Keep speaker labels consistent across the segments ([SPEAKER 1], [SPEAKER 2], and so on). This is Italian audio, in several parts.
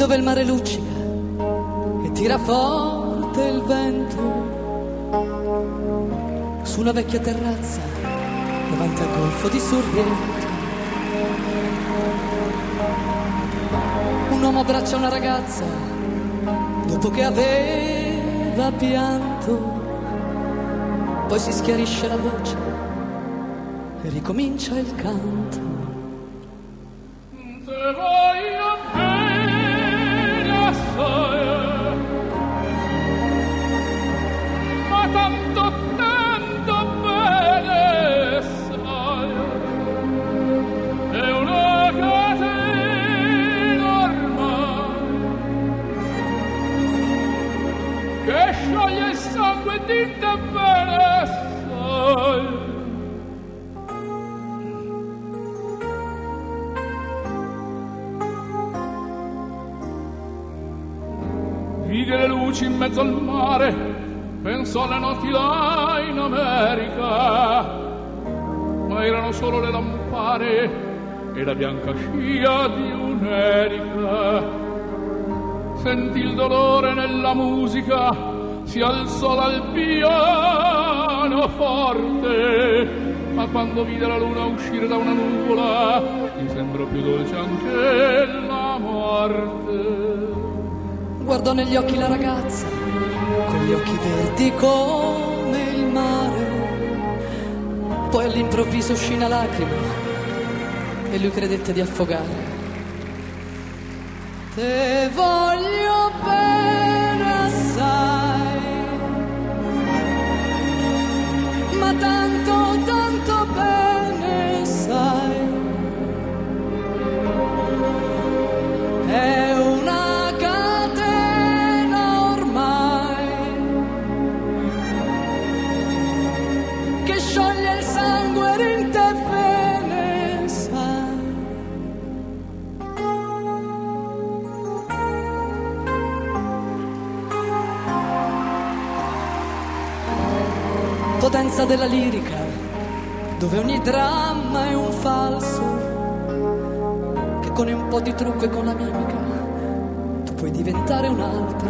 [SPEAKER 1] dove il mare luccica e tira forte il vento, su una vecchia terrazza davanti al golfo di Sorrento. Un uomo abbraccia una ragazza dopo che aveva pianto, poi si schiarisce la voce e ricomincia il canto.
[SPEAKER 2] Te voglio bene assai, ma tanto bene sai, è una catena ormai che scioglie il sangue di te bene sai. Vide le luci in mezzo al mare, pensò alle notti là in America, ma erano solo le lampare e la bianca scia di un'erica. Sentì il dolore nella musica, si alzò dal piano forte, ma quando vide la luna uscire da una nuvola, gli sembrò più dolce anche la morte.
[SPEAKER 1] Guardò negli occhi la ragazza, quegli occhi verdi come il mare, poi all'improvviso uscì una lacrima e lui credette di affogare. Te voglio bene assai, ma tanto bene sai, è una catena ormai che scioglie il sangue in te bene sai. Potenza della lirica, dove ogni dramma è un falso, che con un po' di trucco e con la mimica tu puoi diventare un altro.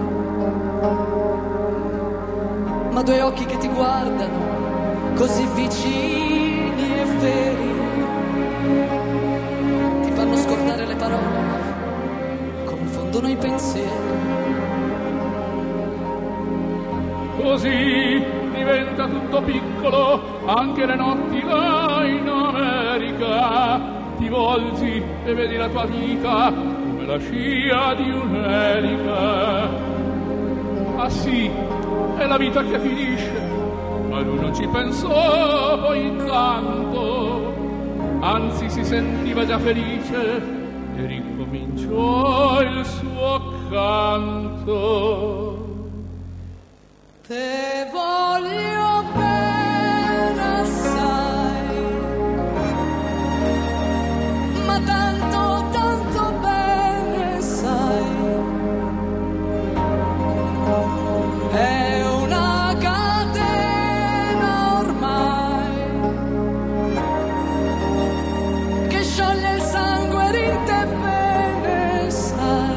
[SPEAKER 1] Ma due occhi che ti guardano così vicini e veri ti fanno scordare le parole, confondono i pensieri.
[SPEAKER 2] Così diventa tutto piccolo, anche le notti là in America. Ti volgi e vedi la tua vita come la scia di un'elica. Ah sì, è la vita che finisce, ma lui non ci pensò poi tanto, anzi si sentiva già felice e ricominciò il suo canto.
[SPEAKER 1] Te voglio bene assai, ma tanto bene sai, è una catena ormai che scioglie il sangue in te bene sai.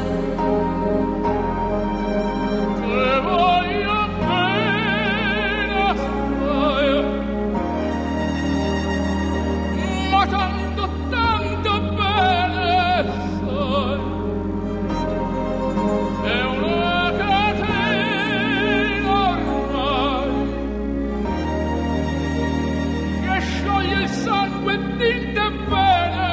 [SPEAKER 2] Te voglio tanto bene sai, è una catena ormai che scioglie il sangue di te bene